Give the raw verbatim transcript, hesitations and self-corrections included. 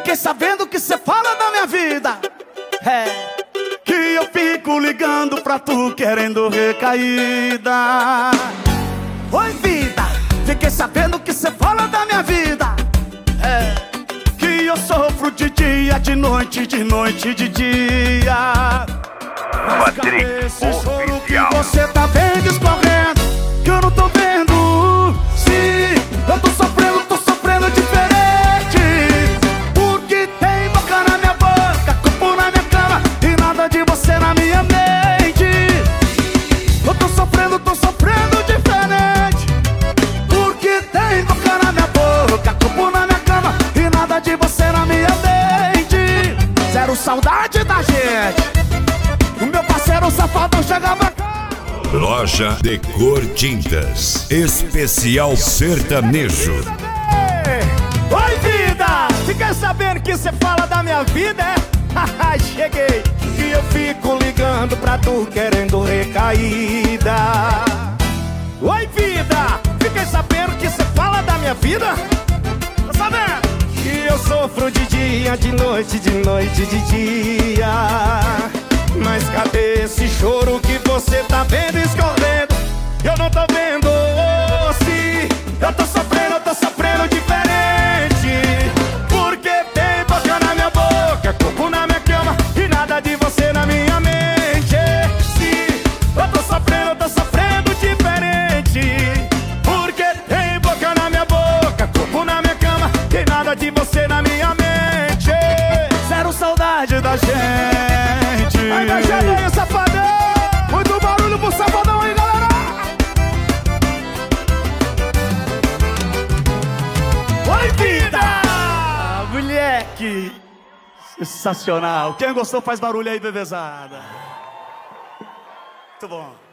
fiquei sabendo que cê fala da minha vida. É, que eu fico ligando pra tu querendo recaída. Oi, vida, fiquei sabendo que cê fala da minha vida. É, que eu sofro de dia, de noite, de noite, de dia. Mas cadê esse choro que você tá vendo escorrendo? Que eu não tô vendo. Sim, eu tô sofrendo, tô sofrendo diferente. Porque tem boca na minha boca, corpo na minha cama e nada de você na minha mente. Eu tô sofrendo, tô sofrendo diferente. Porque tem boca na minha boca, corpo na minha cama e nada de você na minha mente. Zero saudade da gente. O meu parceiro safadão chega pra cá. Loja Decor Tintas, especial sertanejo. Oi, vida! Fiquei sabendo que cê fala da minha vida, é? Haha, cheguei. E eu fico ligando pra tu querendo recaída. Oi, vida! Fiquei sabendo que cê fala da minha vida. Tá sabendo? Que eu sofro de dia, de noite, de noite, de dia. Mas cadê esse choro que você tá vendo escorrendo? Eu não tô vendo. Se eu tô sofrendo, eu tô sofrendo diferente. Porque tem boca na minha boca, corpo na minha cama e nada de você na minha mente. Se eu tô sofrendo, eu tô sofrendo diferente. Porque tem boca na minha boca, corpo na minha cama e nada de você na minha mente. Zero saudade da gente. Aí, meu gelinho, safadão! Muito barulho pro safadão aí, galera! Oi, vida! Moleque! Sensacional! Quem gostou faz barulho aí, bebezada! Muito bom!